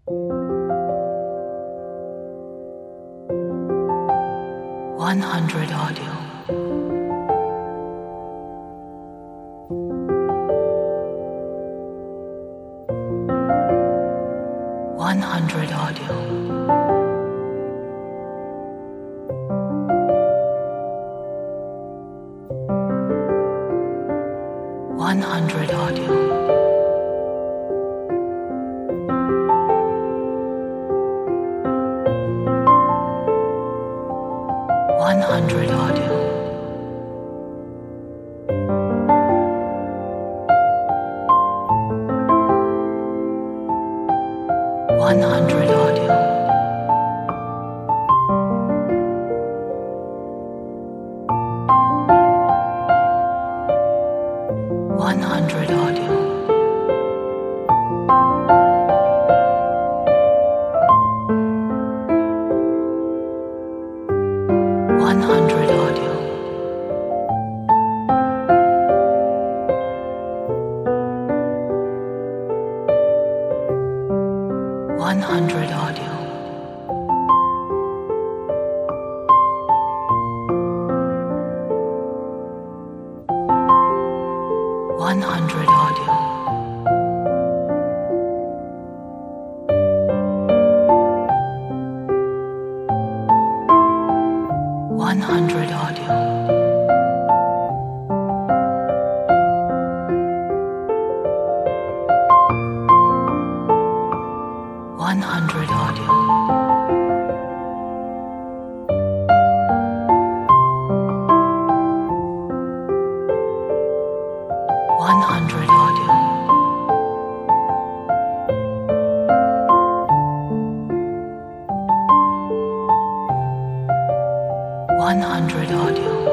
100 audio. 100 audio. 100 audio. 100 audio. 100 audio. 100 audio. 100 audio. 100 audio. 100 audio. 100 audio. 100 audio. 100 audio. 100 audio.